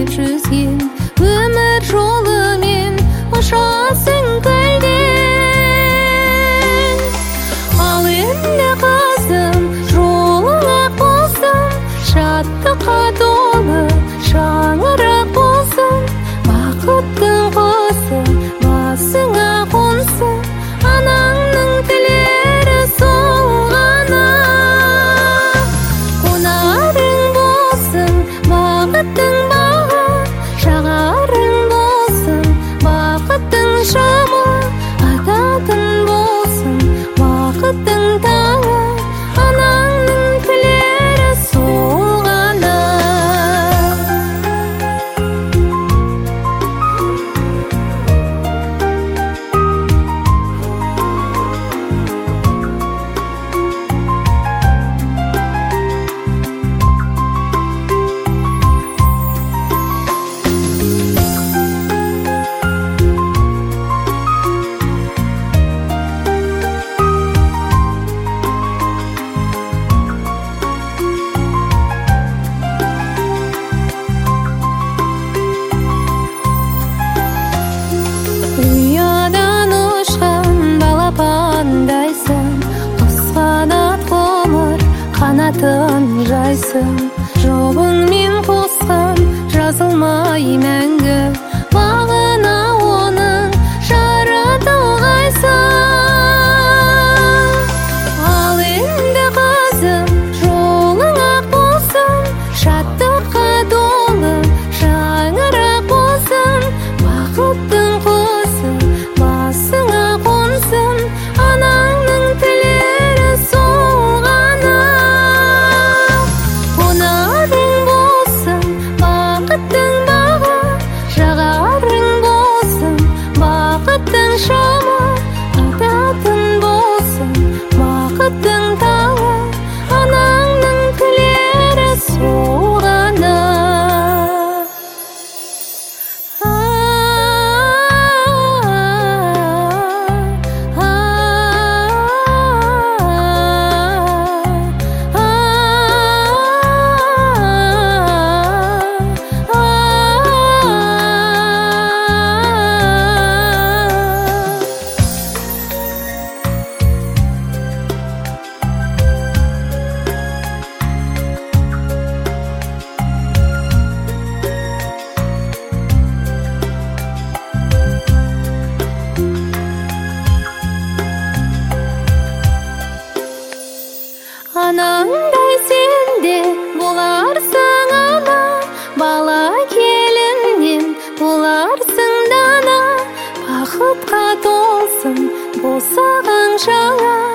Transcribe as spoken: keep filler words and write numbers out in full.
деп жүзген өмір жолымен ұшасың көлден. Ал енді қызым жолыңа болсын, шаттыққа толы шаңырақ болсын, бақыттың құсы басыңа қонсын, анаңның тілері сол ғана. Қонарың болсын бақыттың бағы, жағарың болсын бақыттың шамы, ататын болсын бақыттың таңы, анаңның тілері сол ғана. Ұядан ұшқан балапандайсың, құс қанат қомыр қанатын жайсың, жолыңмен қосқан жазылмай мәңгі бағына оның жаратылғайсың. Ал енді қызым жолыңа болсын, шаттыққа толы шаңырақ болсын, бақыттың құсы басыңа қонсын, анаңның тілері сол ғана. Қонарың болсын бақыттың бағы, жағарың болсын бақыттың шамы, ататын болсын бақыттың таңы, анаңның тілері сол ғана. Анаңдай сен де боларсың ана, бала келіннен боларсың дана, бақытқа толсын босаған жаңа.